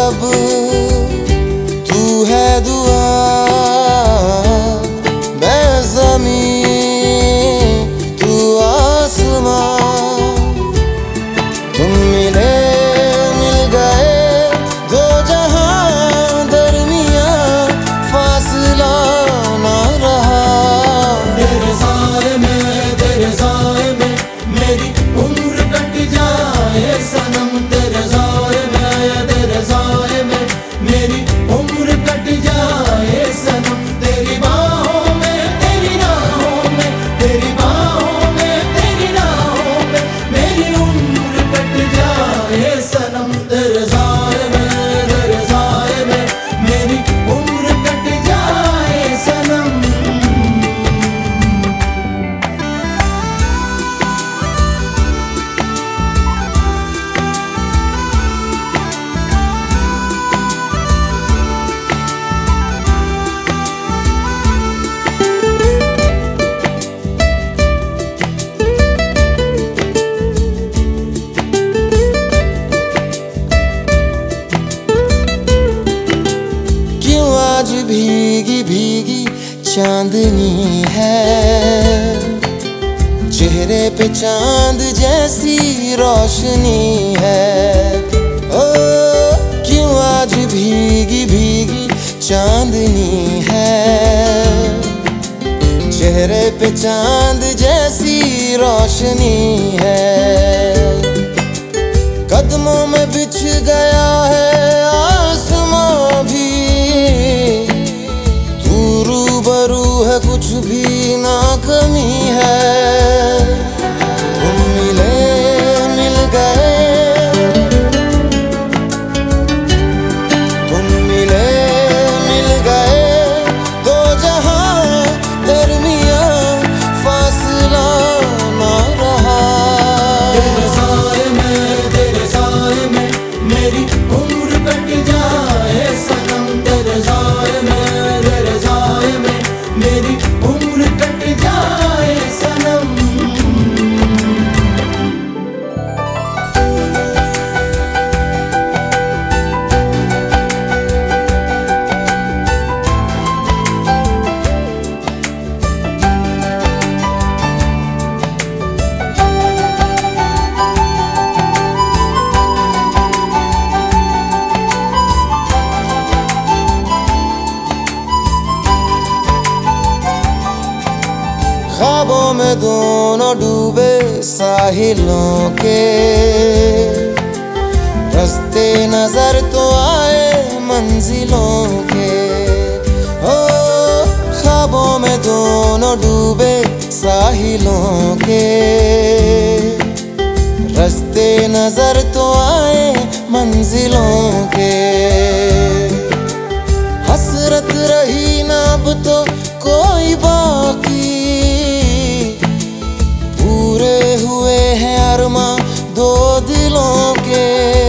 अब तू है दुआ, मैं ज़मीं तू आसमां। तुम मिले मिल गए दो जहां, दरमियां फासला ना रहा। तेरे साए में मेरी उम्र कट जाए सनम। तेरे साए में मेरी उम्र कट जाए सनम। तेरी बाहों में तेरी राहों में, तेरी बाहों में तेरी राहों में मेरी उम्र कट जाए सनम। तेरे साए में मेरी उम्र कट जाए सनम। आज भीगी भीगी चांदनी है, चेहरे पे चांद जैसी रोशनी है। ओ क्यों आज भीगी भीगी चांदनी है, चेहरे पे चांद जैसी रोशनी है। कदमों में बिछ गया है आसमां भी, रूबरू है कुछ भी ना कमी है। तुम मिले मिल गए, तुम मिले मिल गए दो जहां, दरमियां फासला ना रहा। तेरे साए में मेरी उम्र कट जाए सनम। तेरे साए में मेरी उम्र कट जाए सनम। ख्वाबों में दोनों डूबे साहिलों के, रास्ते नजर तो आए मंजिलों के। ओ ख्वाबों में दोनों डूबे साहिलों के, रास्ते नजर तो आए मंजिलों के। हसरत रही ना अब तो कोई बाकी, पूरे हुए हैं अरमां दो दिलों के।